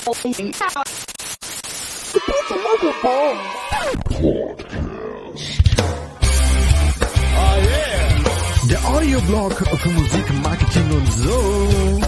Der Audioblog für Musik, Marketing und so.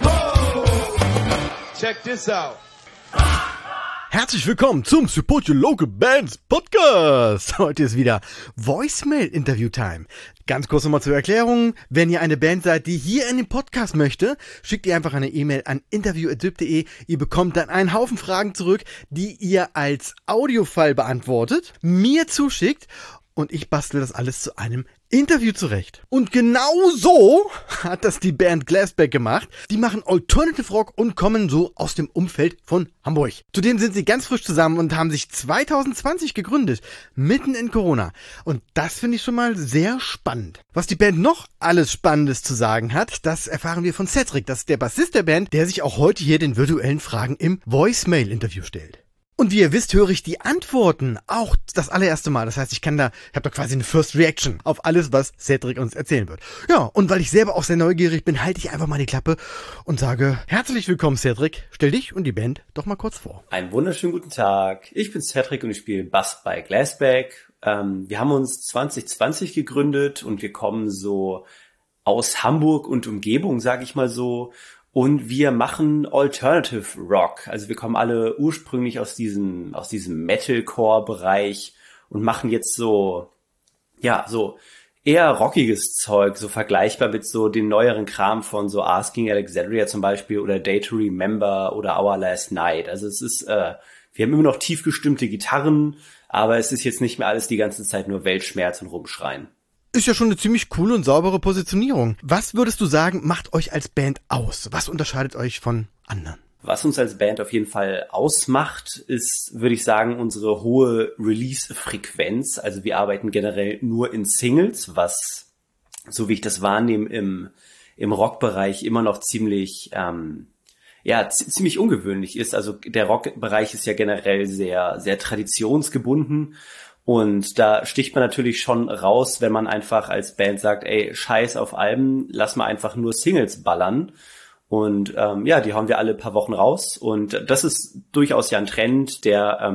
Check this out. Herzlich willkommen zum Support Your Local Bands Podcast. Heute ist wieder Voicemail-Interview-Time. Ganz kurz nochmal zur Erklärung. Wenn ihr eine Band seid, die hier in den Podcast möchte, schickt ihr einfach eine E-Mail an interview@zip.de. Ihr bekommt dann einen Haufen Fragen zurück, die ihr als Audiofile beantwortet, mir zuschickt und ich bastel das alles zu einem Interview zurecht. Und genau so hat das die Band Glassback gemacht. Die machen Alternative Rock und kommen so aus dem Umfeld von Hamburg. Zudem sind sie ganz frisch zusammen und haben sich 2020 gegründet, mitten in Corona. Und das finde ich schon mal sehr spannend. Was die Band noch alles Spannendes zu sagen hat, das erfahren wir von Cedric. Das ist der Bassist der Band, der sich auch heute hier den virtuellen Fragen im Voicemail-Interview stellt. Und wie ihr wisst, höre ich die Antworten auch das allererste Mal. Das heißt, ich habe da quasi eine First Reaction auf alles, was Cedric uns erzählen wird. Ja, und weil ich selber auch sehr neugierig bin, halte ich einfach mal die Klappe und sage, herzlich willkommen Cedric. Stell dich und die Band doch mal kurz vor. Einen wunderschönen guten Tag. Ich bin Cedric und ich spiele Bass bei Glassback. Wir haben uns 2020 gegründet und wir kommen so aus Hamburg und Umgebung, sage ich mal so. Und wir machen Alternative Rock. Also wir kommen alle ursprünglich aus diesem Metalcore-Bereich und machen jetzt so eher rockiges Zeug, so vergleichbar mit so den neueren Kram von so Asking Alexandria zum Beispiel oder Day to Remember oder Our Last Night. Also es ist, wir haben immer noch tief gestimmte Gitarren, aber es ist jetzt nicht mehr alles die ganze Zeit nur Weltschmerz und Rumschreien. Ist ja schon eine ziemlich coole und saubere Positionierung. Was würdest du sagen, macht euch als Band aus? Was unterscheidet euch von anderen? Was uns als Band auf jeden Fall ausmacht, ist, würde ich sagen, unsere hohe Release-Frequenz. Also wir arbeiten generell nur in Singles, was, so wie ich das wahrnehme, im Rockbereich immer noch ziemlich ungewöhnlich ist. Also der Rockbereich ist ja generell sehr, sehr traditionsgebunden. Und da sticht man natürlich schon raus, wenn man einfach als Band sagt, ey, scheiß auf Alben, lass mal einfach nur Singles ballern. Und die hauen wir alle paar Wochen raus. Und das ist durchaus ja ein Trend, der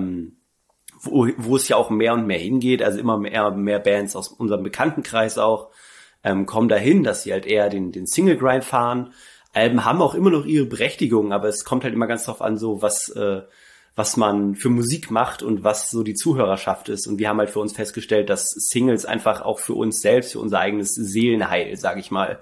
wo es ja auch mehr und mehr hingeht. Also immer mehr Bands aus unserem Bekanntenkreis auch kommen dahin, dass sie halt eher den Single-Grind fahren. Alben haben auch immer noch ihre Berechtigung, aber es kommt halt immer ganz drauf an, so was man für Musik macht und was so die Zuhörerschaft ist. Und wir haben halt für uns festgestellt, dass Singles einfach auch für uns selbst, für unser eigenes Seelenheil, sage ich mal,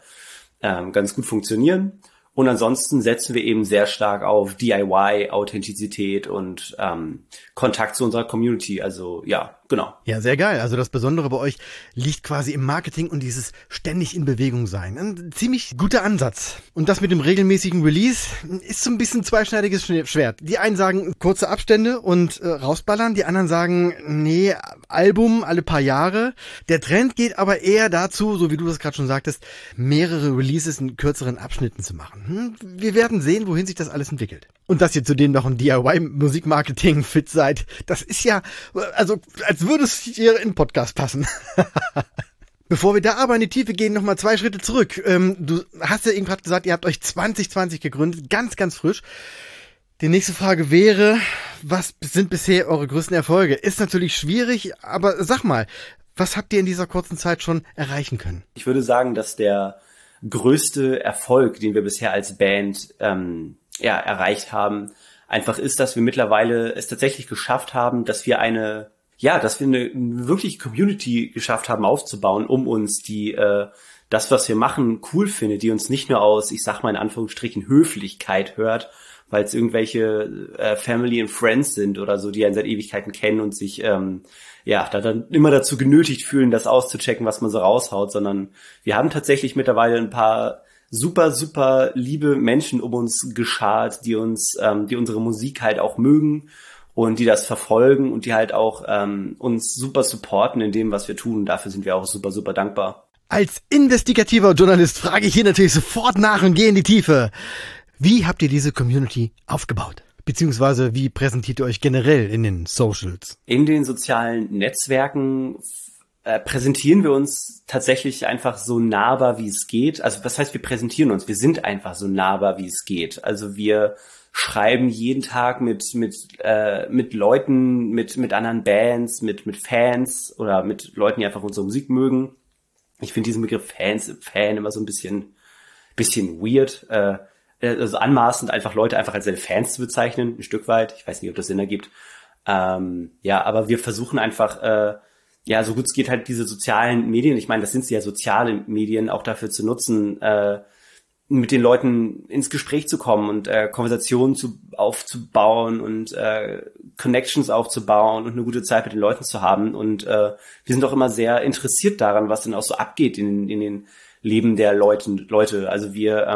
ganz gut funktionieren. Und ansonsten setzen wir eben sehr stark auf DIY, Authentizität und Kontakt zu unserer Community. Also ja, genau. Ja, sehr geil. Also das Besondere bei euch liegt quasi im Marketing und dieses ständig in Bewegung sein. Ein ziemlich guter Ansatz. Und das mit dem regelmäßigen Release ist so ein bisschen zweischneidiges Schwert. Die einen sagen kurze Abstände und rausballern, die anderen sagen, nee, Album alle paar Jahre. Der Trend geht aber eher dazu, so wie du das gerade schon sagtest, mehrere Releases in kürzeren Abschnitten zu machen. Wir werden sehen, wohin sich das alles entwickelt. Und dass ihr zudem noch ein DIY-Musikmarketing fit seid, das ist ja, also als würde es hier in den Podcast passen. Bevor wir da aber in die Tiefe gehen, nochmal 2 Schritte zurück. Du hast ja eben gerade gesagt, ihr habt euch 2020 gegründet, ganz, ganz frisch. Die nächste Frage wäre, was sind bisher eure größten Erfolge? Ist natürlich schwierig, aber sag mal, was habt ihr in dieser kurzen Zeit schon erreichen können? Ich würde sagen, dass der größte Erfolg, den wir bisher als Band erreicht haben, einfach ist, dass wir mittlerweile es tatsächlich geschafft haben, dass wir eine wirkliche Community geschafft haben aufzubauen, um uns das, was wir machen, cool findet, die uns nicht nur aus, ich sag mal in Anführungsstrichen, Höflichkeit hört, weil es irgendwelche Family and Friends sind oder so, die einen seit Ewigkeiten kennen und sich da dann immer dazu genötigt fühlen, das auszuchecken, was man so raushaut, sondern wir haben tatsächlich mittlerweile ein paar super, super liebe Menschen um uns geschart, die unsere Musik halt auch mögen und die das verfolgen und die halt auch uns super supporten in dem, was wir tun. Dafür sind wir auch super, super dankbar. Als investigativer Journalist frage ich hier natürlich sofort nach und gehe in die Tiefe. Wie habt ihr diese Community aufgebaut? Beziehungsweise wie präsentiert ihr euch generell in den Socials? In den sozialen Netzwerken präsentieren wir uns tatsächlich einfach so nahbar, wie es geht. Also was heißt, wir präsentieren uns? Wir sind einfach so nahbar, wie es geht. Also wir schreiben jeden Tag mit Leuten, mit anderen Bands, mit Fans oder mit Leuten, die einfach unsere Musik mögen. Ich finde diesen Begriff Fan immer so ein bisschen weird, also anmaßend, einfach Leute einfach als seine Fans zu bezeichnen, ein Stück weit. Ich weiß nicht, ob das Sinn ergibt. Aber wir versuchen einfach, so gut es geht, halt diese sozialen Medien, ich meine, das sind ja soziale Medien, auch dafür zu nutzen, mit den Leuten ins Gespräch zu kommen und Konversationen aufzubauen und Connections aufzubauen und eine gute Zeit mit den Leuten zu haben. Und wir sind auch immer sehr interessiert daran, was denn auch so abgeht in den Leben der Leute. Also wir,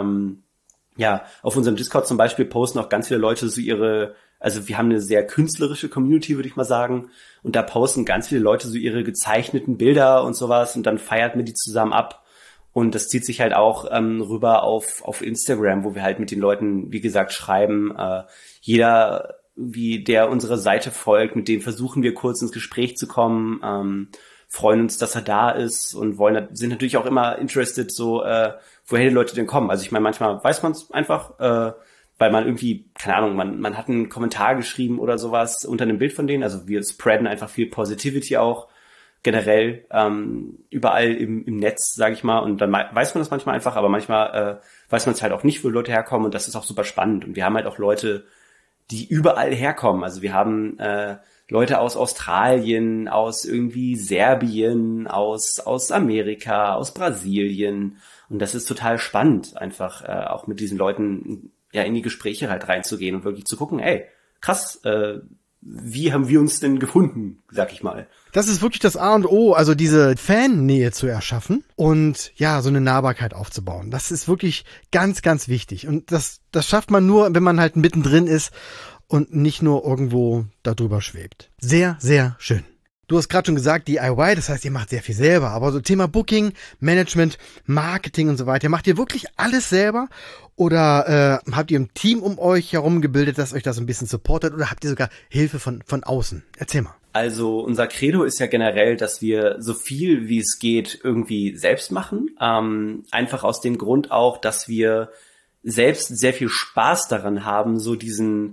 auf unserem Discord zum Beispiel posten auch ganz viele Leute so wir haben eine sehr künstlerische Community, würde ich mal sagen. Und da posten ganz viele Leute so ihre gezeichneten Bilder und sowas und dann feiert man die zusammen ab. Und das zieht sich halt auch rüber auf Instagram, wo wir halt mit den Leuten, wie gesagt, schreiben. Jeder, der unserer Seite folgt, mit dem versuchen wir kurz ins Gespräch zu kommen, freuen uns, dass er da ist und sind natürlich auch immer interested, so woher die Leute denn kommen. Also ich meine, manchmal weiß man es einfach, weil man irgendwie, keine Ahnung, man hat einen Kommentar geschrieben oder sowas unter einem Bild von denen. Also wir spreaden einfach viel Positivity auch generell überall im Netz, sage ich mal. Und dann weiß man das manchmal einfach, aber manchmal weiß man es halt auch nicht, wo Leute herkommen. Und das ist auch super spannend. Und wir haben halt auch Leute, die überall herkommen. Also wir haben Leute aus Australien, aus irgendwie Serbien, aus Amerika, aus Brasilien. Und das ist total spannend, einfach auch mit diesen Leuten in die Gespräche halt reinzugehen und wirklich zu gucken, ey, krass, wie haben wir uns denn gefunden, sag ich mal. Das ist wirklich das A und O, also diese Fannähe zu erschaffen und so eine Nahbarkeit aufzubauen. Das ist wirklich ganz, ganz wichtig. Und das schafft man nur, wenn man halt mittendrin ist und nicht nur irgendwo darüber schwebt. Sehr, sehr schön. Du hast gerade schon gesagt, DIY, das heißt, ihr macht sehr viel selber, aber so Thema Booking, Management, Marketing und so weiter, macht ihr wirklich alles selber oder habt ihr ein Team um euch herum gebildet, das euch das ein bisschen supportet oder habt ihr sogar Hilfe von außen? Erzähl mal. Also unser Credo ist ja generell, dass wir so viel wie es geht irgendwie selbst machen, einfach aus dem Grund auch, dass wir selbst sehr viel Spaß daran haben, so diesen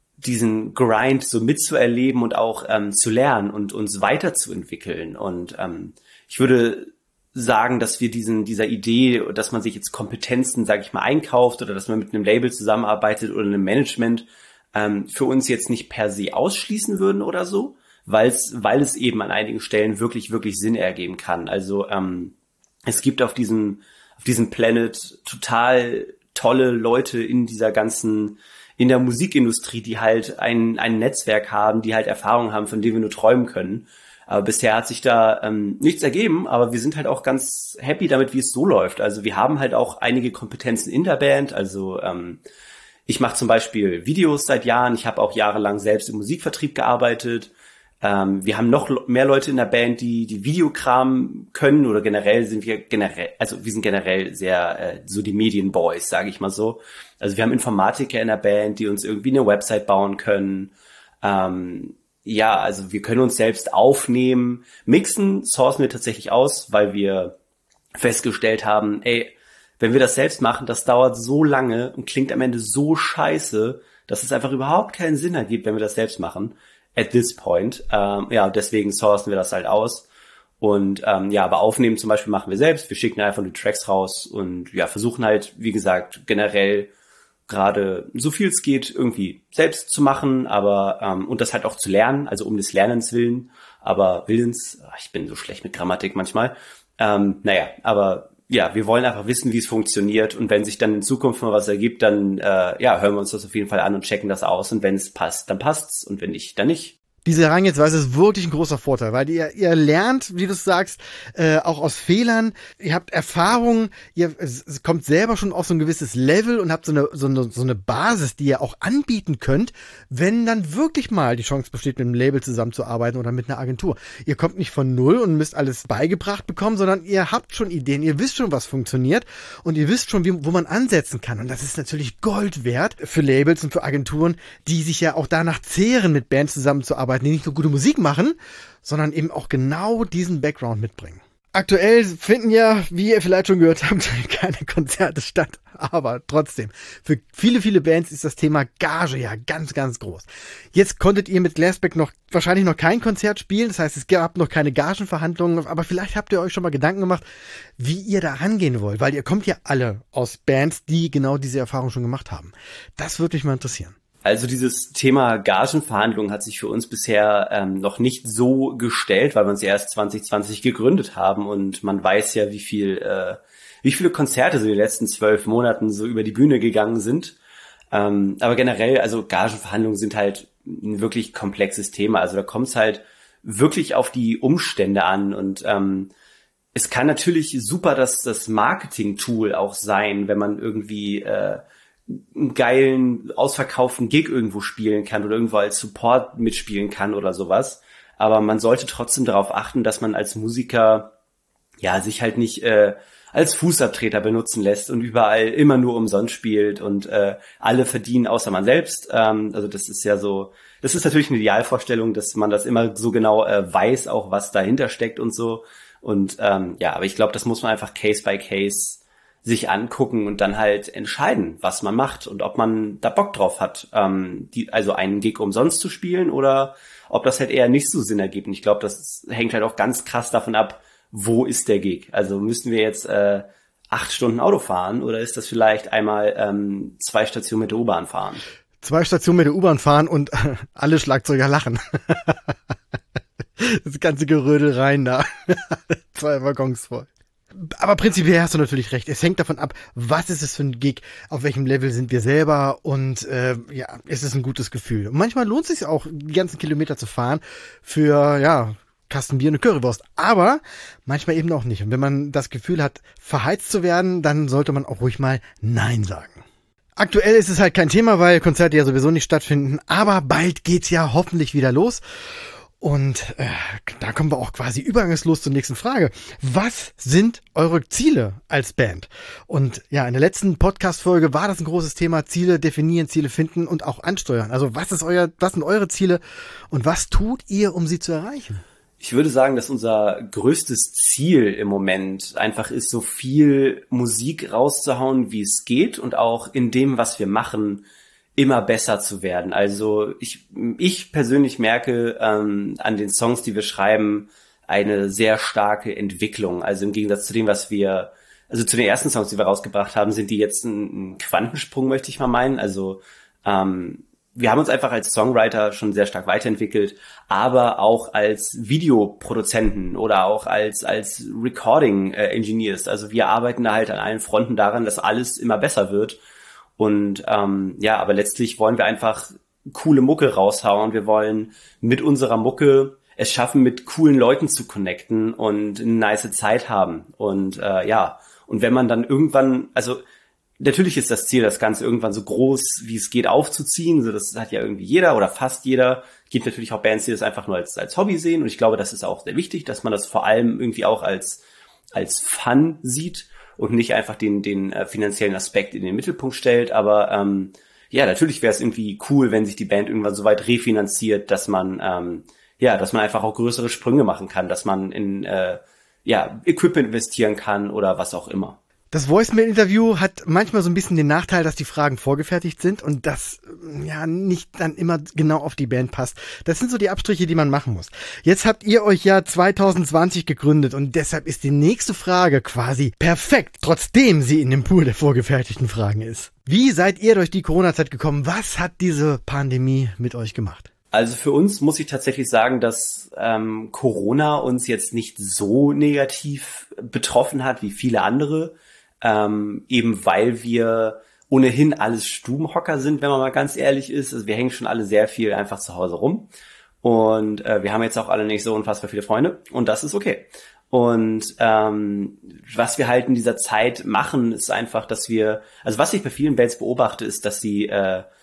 Grind so mitzuerleben und auch zu lernen und uns weiterzuentwickeln. Und ich würde sagen, dass wir dieser Idee, dass man sich jetzt Kompetenzen, sage ich mal, einkauft oder dass man mit einem Label zusammenarbeitet oder einem Management, für uns jetzt nicht per se ausschließen würden oder so, weil es eben an einigen Stellen wirklich, wirklich Sinn ergeben kann. Also es gibt auf diesem Planet total tolle Leute in der Musikindustrie, die halt ein Netzwerk haben, die halt Erfahrungen haben, von denen wir nur träumen können. Aber bisher hat sich da nichts ergeben, aber wir sind halt auch ganz happy damit, wie es so läuft. Also wir haben halt auch einige Kompetenzen in der Band. Also ich mache zum Beispiel Videos seit Jahren. Ich habe auch jahrelang selbst im Musikvertrieb gearbeitet. Wir haben noch mehr Leute in der Band, die Videokram können oder wir sind generell sehr so die Medienboys, sage ich mal so. Also wir haben Informatiker in der Band, die uns irgendwie eine Website bauen können. Also wir können uns selbst aufnehmen. Mixen sourcen wir tatsächlich aus, weil wir festgestellt haben, wenn wir das selbst machen, das dauert so lange und klingt am Ende so scheiße, dass es einfach überhaupt keinen Sinn ergibt, wenn wir das selbst machen. At this point. Deswegen sourcen wir das halt aus. Und aber aufnehmen zum Beispiel machen wir selbst. Wir schicken einfach die Tracks raus und versuchen halt, wie gesagt, generell gerade so viel es geht irgendwie selbst zu machen, aber und das halt auch zu lernen, also um des Lernens willen, aber ich bin so schlecht mit Grammatik manchmal. Wir wollen einfach wissen, wie es funktioniert und wenn sich dann in Zukunft mal was ergibt, dann hören wir uns das auf jeden Fall an und checken das aus und wenn es passt, dann passt's und wenn nicht, dann nicht. Diese Herangehensweise ist wirklich ein großer Vorteil, weil ihr lernt, wie du sagst, auch aus Fehlern. Ihr habt Erfahrungen, ihr kommt selber schon auf so ein gewisses Level und habt so eine Basis, die ihr auch anbieten könnt, wenn dann wirklich mal die Chance besteht, mit einem Label zusammenzuarbeiten oder mit einer Agentur. Ihr kommt nicht von null und müsst alles beigebracht bekommen, sondern ihr habt schon Ideen, ihr wisst schon, was funktioniert und ihr wisst schon, wo man ansetzen kann. Und das ist natürlich Gold wert für Labels und für Agenturen, die sich ja auch danach zehren, mit Bands zusammenzuarbeiten, die nicht nur gute Musik machen, sondern eben auch genau diesen Background mitbringen. Aktuell finden ja, wie ihr vielleicht schon gehört habt, keine Konzerte statt. Aber trotzdem, für viele, viele Bands ist das Thema Gage ja ganz, ganz groß. Jetzt konntet ihr mit Glassback wahrscheinlich noch kein Konzert spielen. Das heißt, es gab noch keine Gagenverhandlungen. Aber vielleicht habt ihr euch schon mal Gedanken gemacht, wie ihr da rangehen wollt. Weil ihr kommt ja alle aus Bands, die genau diese Erfahrung schon gemacht haben. Das würde mich mal interessieren. Also dieses Thema Gagenverhandlungen hat sich für uns bisher noch nicht so gestellt, weil wir uns erst 2020 gegründet haben und man weiß ja, wie viele Konzerte so in den letzten 12 Monaten so über die Bühne gegangen sind. Aber generell, also Gagenverhandlungen sind halt ein wirklich komplexes Thema. Also da kommt es halt wirklich auf die Umstände an und es kann natürlich super das Marketing-Tool auch sein, wenn man irgendwie einen geilen, ausverkauften Gig irgendwo spielen kann oder irgendwo als Support mitspielen kann oder sowas. Aber man sollte trotzdem darauf achten, dass man als Musiker ja sich halt nicht als Fußabtreter benutzen lässt und überall immer nur umsonst spielt und alle verdienen außer man selbst. Also das ist ja so, das ist natürlich eine Idealvorstellung, dass man das immer so genau weiß, auch was dahinter steckt und so. Und ja, aber ich glaube, das muss man einfach Case by Case sich angucken und dann halt entscheiden, was man macht und ob man da Bock drauf hat, also einen Gig umsonst zu spielen oder ob das halt eher nicht so Sinn ergibt. Und ich glaube, das hängt halt auch ganz krass davon ab, wo ist der Gig? Also müssen wir jetzt 8 Stunden Auto fahren oder ist das vielleicht einmal 2 Stationen mit der U-Bahn fahren? 2 Stationen mit der U-Bahn fahren und alle Schlagzeuger lachen. Das ganze Gerödel rein da. 2 Waggons voll. Aber prinzipiell hast du natürlich recht. Es hängt davon ab, was ist es für ein Gig, auf welchem Level sind wir selber und ja, ist es ein gutes Gefühl. Und manchmal lohnt es sich auch, die ganzen Kilometer zu fahren für, ja, Kasten Bier und eine Currywurst. Aber manchmal eben auch nicht. Und wenn man das Gefühl hat, verheizt zu werden, dann sollte man auch ruhig mal Nein sagen. Aktuell ist es halt kein Thema, weil Konzerte ja sowieso nicht stattfinden. Aber bald geht's ja hoffentlich wieder los. Und da kommen wir auch quasi übergangslos zur nächsten Frage. Was sind eure Ziele als Band? Und ja, in der letzten Podcast-Folge war das ein großes Thema. Ziele definieren, Ziele finden und auch ansteuern. Also was sind eure Ziele und was tut ihr, um sie zu erreichen? Ich würde sagen, dass unser größtes Ziel im Moment einfach ist, so viel Musik rauszuhauen, wie es geht und auch in dem, was wir machen, immer besser zu werden. Also ich persönlich merke an den Songs, die wir schreiben, eine sehr starke Entwicklung. Also im Gegensatz zu dem, also zu den ersten Songs, die wir rausgebracht haben, sind die jetzt ein Quantensprung, möchte ich mal meinen. Also wir haben uns einfach als Songwriter schon sehr stark weiterentwickelt, aber auch als Videoproduzenten oder auch als Recording Engineers. Also wir arbeiten da halt an allen Fronten daran, dass alles immer besser wird. Und ja, aber letztlich wollen wir einfach coole Mucke raushauen. Wir wollen mit unserer Mucke es schaffen, mit coolen Leuten zu connecten und eine nice Zeit haben. Und ja, und wenn man dann irgendwann, also natürlich ist das Ziel, das Ganze irgendwann so groß, wie es geht, aufzuziehen. Also das hat ja irgendwie jeder oder fast jeder. Es gibt natürlich auch Bands, die das einfach nur als Hobby sehen. Und ich glaube, das ist auch sehr wichtig, dass man das vor allem irgendwie auch als Fun sieht und nicht einfach den finanziellen Aspekt in den Mittelpunkt stellt. Aber ja, natürlich wäre es irgendwie cool, wenn sich die Band irgendwann so weit refinanziert, dass man einfach auch größere Sprünge machen kann, dass man in Equipment investieren kann oder was auch immer. Das Voicemail-Interview hat manchmal so ein bisschen den Nachteil, dass die Fragen vorgefertigt sind und das ja nicht dann immer genau auf die Band passt. Das sind so die Abstriche, die man machen muss. Jetzt habt ihr euch ja 2020 gegründet und deshalb ist die nächste Frage quasi perfekt, trotzdem sie in dem Pool der vorgefertigten Fragen ist. Wie seid ihr durch die Corona-Zeit gekommen? Was hat diese Pandemie mit euch gemacht? Also für uns muss ich tatsächlich sagen, dass Corona uns jetzt nicht so negativ betroffen hat wie viele andere. Eben weil wir ohnehin alles Stubenhocker sind, wenn man mal ganz ehrlich ist. Also wir hängen schon alle sehr viel einfach zu Hause rum und wir haben jetzt auch alle nicht so unfassbar viele Freunde und das ist okay. Und was wir halt in dieser Zeit machen, ist einfach, dass was ich bei vielen Bands beobachte, ist, dass sie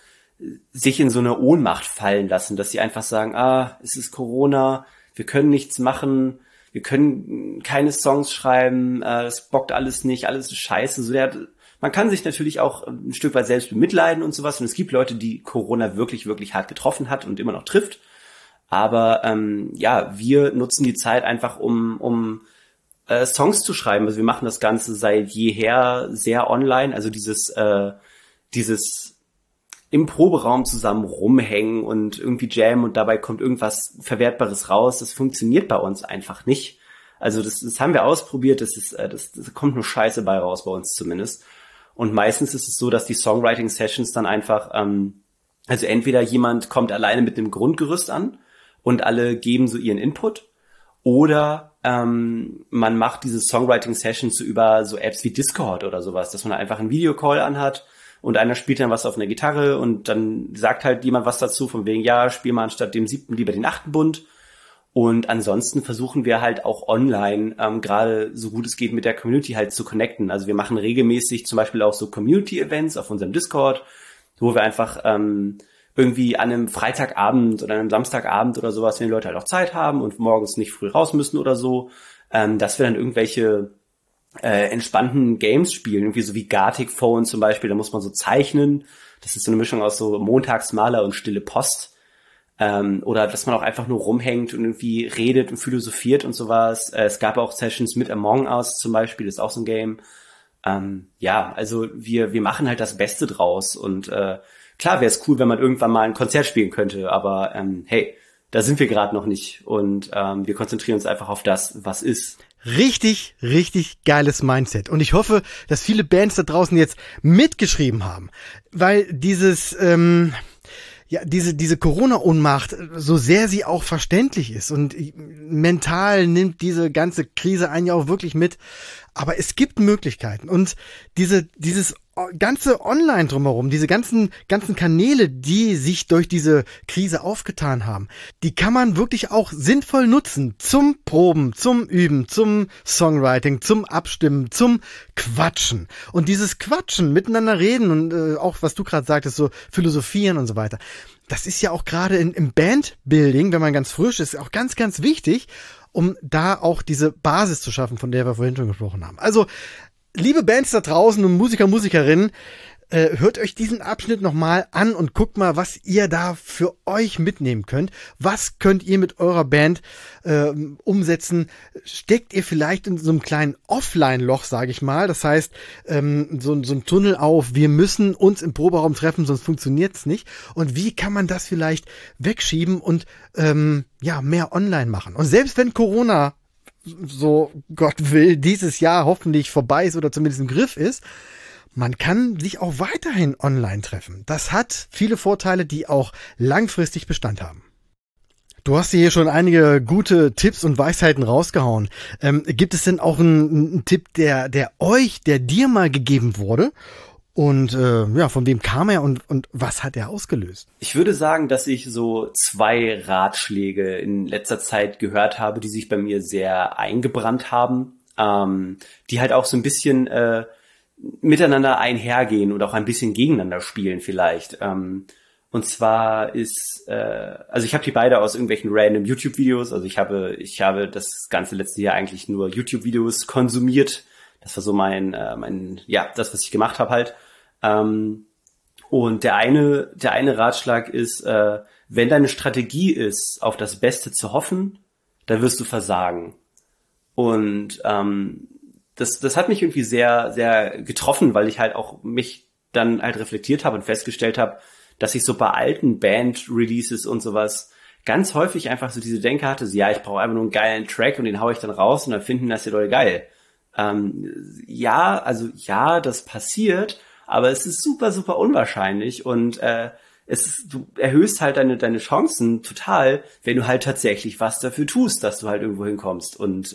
sich in so eine Ohnmacht fallen lassen, dass sie einfach sagen, es ist Corona, wir können nichts machen, wir können keine Songs schreiben, das bockt alles nicht, alles ist scheiße. So man kann sich natürlich auch ein Stück weit selbst bemitleiden und sowas. Und es gibt Leute, die Corona wirklich, wirklich hart getroffen hat und immer noch trifft. Aber wir nutzen die Zeit einfach, um Songs zu schreiben. Also wir machen das Ganze seit jeher sehr online. Also dieses im Proberaum zusammen rumhängen und irgendwie jammen und dabei kommt irgendwas Verwertbares raus. Das funktioniert bei uns einfach nicht. Also das haben wir ausprobiert. Das kommt nur Scheiße bei raus, bei uns zumindest. Und meistens ist es so, dass die Songwriting-Sessions dann einfach, also entweder jemand kommt alleine mit dem Grundgerüst an und alle geben so ihren Input, oder man macht diese Songwriting-Sessions so über so Apps wie Discord oder sowas, dass man einfach einen Videocall anhat und einer spielt dann was auf einer Gitarre und dann sagt halt jemand was dazu, von wegen, ja, spiel mal anstatt dem 7. lieber den 8. Bund. Und ansonsten versuchen wir halt auch online, gerade so gut es geht, mit der Community halt zu connecten. Also wir machen regelmäßig zum Beispiel auch so Community-Events auf unserem Discord, wo wir einfach irgendwie an einem Freitagabend oder einem Samstagabend oder sowas, wenn die Leute halt auch Zeit haben und morgens nicht früh raus müssen oder so, dass wir dann irgendwelche entspannten Games spielen, irgendwie so wie Gartic Phone zum Beispiel, da muss man so zeichnen. Das ist so eine Mischung aus so Montagsmaler und Stille Post. Oder dass man auch einfach nur rumhängt und irgendwie redet und philosophiert und sowas. Es gab auch Sessions mit Among Us zum Beispiel, das ist auch so ein Game. Ja, also wir machen halt das Beste draus und klar wäre es cool, wenn man irgendwann mal ein Konzert spielen könnte, aber hey, da sind wir gerade noch nicht und wir konzentrieren uns einfach auf das, was ist. Richtig, richtig geiles Mindset. Und ich hoffe, dass viele Bands da draußen jetzt mitgeschrieben haben, weil diese Corona-Ohnmacht, so sehr sie auch verständlich ist und mental nimmt diese ganze Krise einen ja auch wirklich mit, aber es gibt Möglichkeiten und dieses ganze Online drumherum, diese ganzen Kanäle, die sich durch diese Krise aufgetan haben, die kann man wirklich auch sinnvoll nutzen zum Proben, zum Üben, zum Songwriting, zum Abstimmen, zum Quatschen. Und dieses Quatschen, miteinander reden und auch, was du gerade sagtest, so philosophieren und so weiter, das ist ja auch gerade im Bandbuilding, wenn man ganz frisch ist, auch ganz, ganz wichtig, um da auch diese Basis zu schaffen, von der wir vorhin schon gesprochen haben. Also, liebe Bands da draußen und Musiker, Musikerinnen, hört euch diesen Abschnitt nochmal an und guckt mal, was ihr da für euch mitnehmen könnt. Was könnt ihr mit eurer Band umsetzen? Steckt ihr vielleicht in so einem kleinen Offline-Loch, sage ich mal? Das heißt, so ein Tunnel auf, wir müssen uns im Proberaum treffen, sonst funktioniert's nicht. Und wie kann man das vielleicht wegschieben und mehr online machen? Und selbst wenn Corona, so Gott will, dieses Jahr hoffentlich vorbei ist oder zumindest im Griff ist, man kann sich auch weiterhin online treffen. Das hat viele Vorteile, die auch langfristig Bestand haben. Du hast hier schon einige gute Tipps und Weisheiten rausgehauen. Gibt es denn auch einen Tipp, der dir mal gegeben wurde? Und von wem kam er und was hat er ausgelöst? Ich würde sagen, dass ich so 2 Ratschläge in letzter Zeit gehört habe, die sich bei mir sehr eingebrannt haben, die halt auch so ein bisschen miteinander einhergehen und auch ein bisschen gegeneinander spielen vielleicht. Und zwar ist, also ich habe die beide aus irgendwelchen random YouTube-Videos, also ich habe das ganze letzte Jahr eigentlich nur YouTube-Videos konsumiert. Das war so das, was ich gemacht habe halt. Und der eine Ratschlag ist, wenn deine Strategie ist, auf das Beste zu hoffen, dann wirst du versagen. Und das hat mich irgendwie sehr, sehr getroffen, weil ich halt auch mich dann halt reflektiert habe und festgestellt habe, dass ich so bei alten Band-Releases und sowas ganz häufig einfach so diese Denke hatte, so, ja, ich brauche einfach nur einen geilen Track und den hau ich dann raus und dann finden das die Leute geil. Das passiert, aber es ist super, super unwahrscheinlich und du erhöhst halt deine Chancen total, wenn du halt tatsächlich was dafür tust, dass du halt irgendwo hinkommst und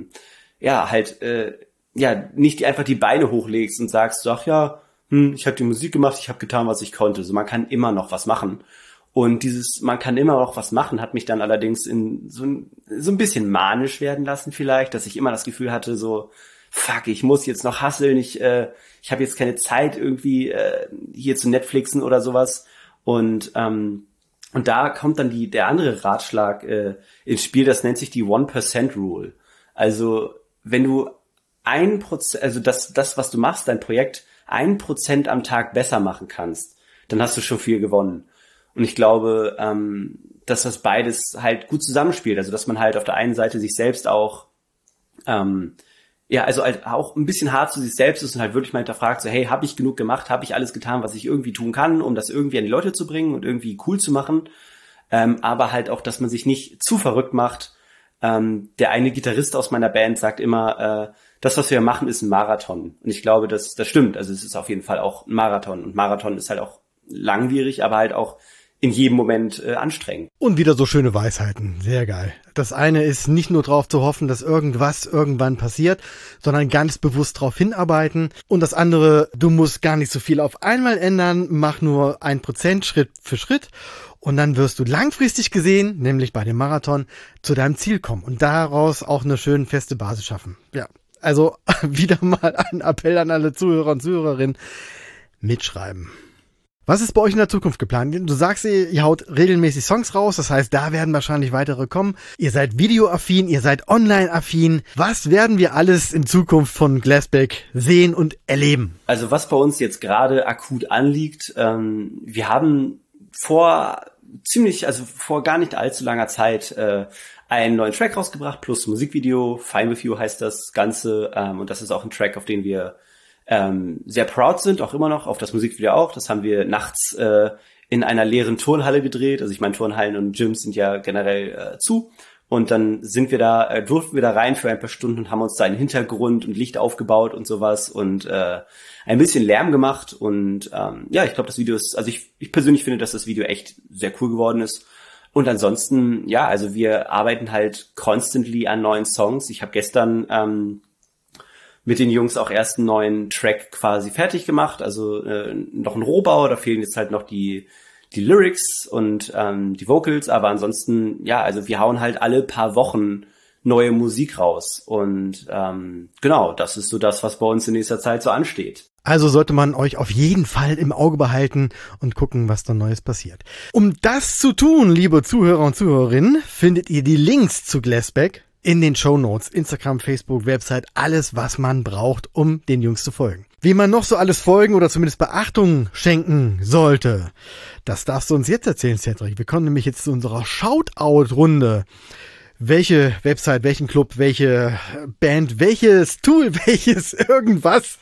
nicht einfach die Beine hochlegst und sagst, ach ja, ich habe die Musik gemacht, ich habe getan, was ich konnte. So, man kann immer noch was machen. Und dieses man kann immer noch was machen hat mich dann allerdings in so ein bisschen manisch werden lassen vielleicht, dass ich immer das Gefühl hatte, so fuck, ich muss jetzt noch hustlen, ich habe jetzt keine Zeit irgendwie hier zu Netflixen oder sowas. Und da kommt dann der andere Ratschlag ins Spiel, das nennt sich die 1% Rule. Also wenn du 1%, also das, was du machst, dein Projekt 1% am Tag besser machen kannst, dann hast du schon viel gewonnen. Und ich glaube, dass das beides halt gut zusammenspielt. Also dass man halt auf der einen Seite sich selbst auch ja, also halt auch ein bisschen hart zu sich selbst ist und halt wirklich mal hinterfragt, so hey, habe ich genug gemacht, habe ich alles getan, was ich irgendwie tun kann, um das irgendwie an die Leute zu bringen und irgendwie cool zu machen, aber halt auch, dass man sich nicht zu verrückt macht. Der eine Gitarrist aus meiner Band sagt immer, das, was wir machen, ist ein Marathon. Und ich glaube, das stimmt. Also es ist auf jeden Fall auch ein Marathon. Und Marathon ist halt auch langwierig, aber halt auch in jedem Moment anstrengend. Und wieder so schöne Weisheiten. Sehr geil. Das eine ist nicht nur darauf zu hoffen, dass irgendwas irgendwann passiert, sondern ganz bewusst darauf hinarbeiten. Und das andere, du musst gar nicht so viel auf einmal ändern, mach nur 1% Schritt für Schritt. Und dann wirst du langfristig gesehen, nämlich bei dem Marathon, zu deinem Ziel kommen und daraus auch eine schöne feste Basis schaffen. Ja, also wieder mal ein Appell an alle Zuhörer und Zuhörerinnen. Mitschreiben. Was ist bei euch in der Zukunft geplant? Du sagst, ihr haut regelmäßig Songs raus, das heißt, da werden wahrscheinlich weitere kommen. Ihr seid videoaffin, ihr seid online-affin. Was werden wir alles in Zukunft von Glasback sehen und erleben? Also was bei uns jetzt gerade akut anliegt, wir haben vor gar nicht allzu langer Zeit einen neuen Track rausgebracht, plus Musikvideo. Fine With You heißt das Ganze, und das ist auch ein Track, auf den wir sehr proud sind, auch immer noch, auf das Musikvideo auch. Das haben wir nachts in einer leeren Turnhalle gedreht. Also ich meine, Turnhallen und Gyms sind ja generell zu. Und dann durften wir da rein für ein paar Stunden und haben uns da einen Hintergrund und Licht aufgebaut und sowas und ein bisschen Lärm gemacht. Und ja, ich glaube, das Video ist, also ich persönlich finde, dass das Video echt sehr cool geworden ist. Und ansonsten, ja, also wir arbeiten halt constantly an neuen Songs. Ich habe gestern mit den Jungs auch erst einen neuen Track quasi fertig gemacht, also noch ein Rohbau, da fehlen jetzt halt noch die Lyrics und die Vocals, aber ansonsten, ja, also wir hauen halt alle paar Wochen neue Musik raus und genau, das ist so das, was bei uns in nächster Zeit so ansteht. Also sollte man euch auf jeden Fall im Auge behalten und gucken, was da Neues passiert. Um das zu tun, liebe Zuhörer und Zuhörerinnen, findet ihr die Links zu Glasback in den Shownotes, Instagram, Facebook, Website, alles, was man braucht, um den Jungs zu folgen. Wie man noch so alles folgen oder zumindest Beachtung schenken sollte, das darfst du uns jetzt erzählen, Cedric. Wir kommen nämlich jetzt zu unserer Shoutout-Runde. Welche Website, welchen Club, welche Band, welches Tool, welches irgendwas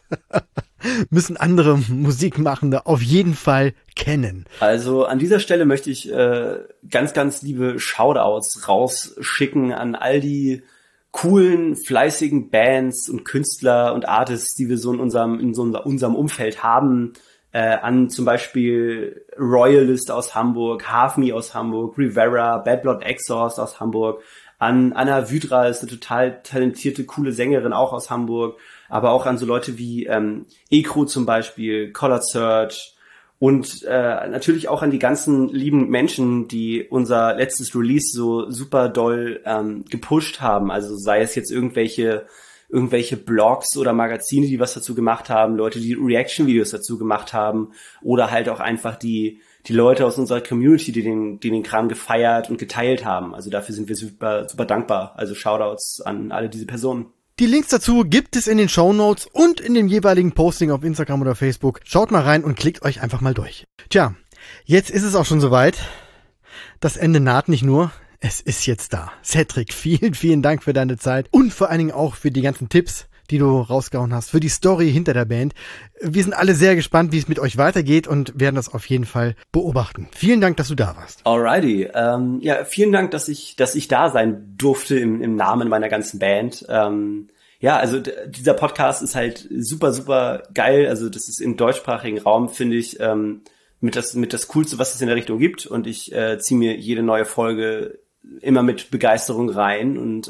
müssen andere Musikmachende auf jeden Fall kennen? Also an dieser Stelle möchte ich ganz, ganz liebe Shoutouts rausschicken an all die coolen, fleißigen Bands und Künstler und Artists, die wir so in unserem Umfeld haben. An zum Beispiel Royalist aus Hamburg, Half Me aus Hamburg, Rivera, Bad Blood Exhaust aus Hamburg, an Anna Wydra ist eine total talentierte, coole Sängerin auch aus Hamburg, aber auch an so Leute wie Ekro zum Beispiel, Collard Search und natürlich auch an die ganzen lieben Menschen, die unser letztes Release so super doll gepusht haben, also sei es jetzt irgendwelche Blogs oder Magazine, die was dazu gemacht haben, Leute, die Reaction-Videos dazu gemacht haben oder halt auch einfach die Leute aus unserer Community, die den Kram gefeiert und geteilt haben. Also dafür sind wir super, super dankbar. Also Shoutouts an alle diese Personen. Die Links dazu gibt es in den Shownotes und in dem jeweiligen Posting auf Instagram oder Facebook. Schaut mal rein und klickt euch einfach mal durch. Tja, jetzt ist es auch schon soweit. Das Ende naht nicht nur. Es ist jetzt da. Cedric, vielen, vielen Dank für deine Zeit und vor allen Dingen auch für die ganzen Tipps, die du rausgehauen hast, für die Story hinter der Band. Wir sind alle sehr gespannt, wie es mit euch weitergeht und werden das auf jeden Fall beobachten. Vielen Dank, dass du da warst. Alrighty. Ja, vielen Dank, dass ich da sein durfte im Namen meiner ganzen Band. Ja, also dieser Podcast ist halt super, super geil. Also das ist im deutschsprachigen Raum, finde ich, mit das Coolste, was es in der Richtung gibt. Und ich ziehe mir jede neue Folge immer mit Begeisterung rein und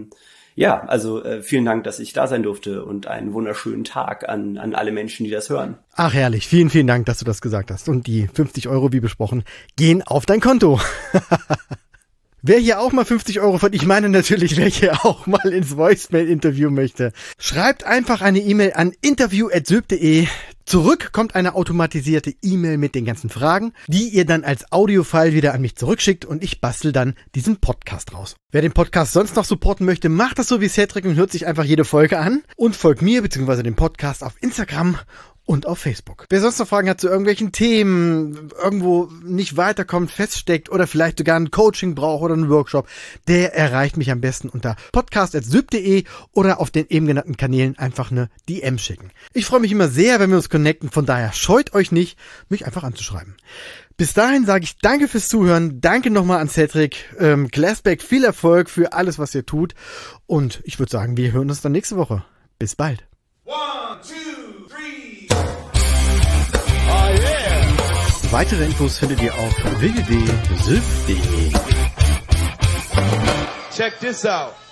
ja, also vielen Dank, dass ich da sein durfte und einen wunderschönen Tag an alle Menschen, die das hören. Ach herrlich, vielen, vielen Dank, dass du das gesagt hast. Und die 50 €, wie besprochen, gehen auf dein Konto. Wer hier auch mal 50 € von, ich meine natürlich, wer hier auch mal ins Voicemail-Interview möchte, schreibt einfach eine E-Mail an interview@syb.de. Zurück kommt eine automatisierte E-Mail mit den ganzen Fragen, die ihr dann als Audiofile wieder an mich zurückschickt und ich bastel dann diesen Podcast raus. Wer den Podcast sonst noch supporten möchte, macht das so wie Cedric und hört sich einfach jede Folge an und folgt mir bzw. dem Podcast auf Instagram und auf Facebook. Wer sonst noch Fragen hat zu irgendwelchen Themen, irgendwo nicht weiterkommt, feststeckt oder vielleicht sogar ein Coaching braucht oder einen Workshop, der erreicht mich am besten unter podcast@syb.de oder auf den eben genannten Kanälen einfach eine DM schicken. Ich freue mich immer sehr, wenn wir uns connecten, von daher scheut euch nicht, mich einfach anzuschreiben. Bis dahin sage ich danke fürs Zuhören, danke nochmal an Cedric, Glassback, viel Erfolg für alles, was ihr tut und ich würde sagen, wir hören uns dann nächste Woche. Bis bald. 1, 2, 3. Oh yeah. Weitere Infos findet ihr auf www.syb.de. Check this out.